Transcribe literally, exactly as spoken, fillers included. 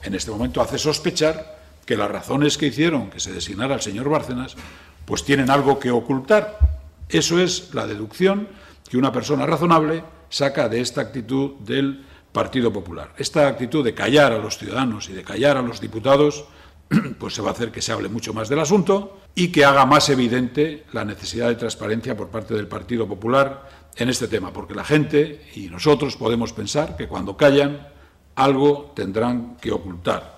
en este momento hace sospechar que las razones que hicieron que se designara al señor Bárcenas pues tienen algo que ocultar. Eso es la deducción que una persona razonable saca de esta actitud del Partido Popular. Esta actitud de callar a los ciudadanos y de callar a los diputados pues se va a hacer que se hable mucho más del asunto y que haga más evidente la necesidad de transparencia por parte del Partido Popular en este tema, porque la gente y nosotros podemos pensar que cuando callan algo tendrán que ocultar.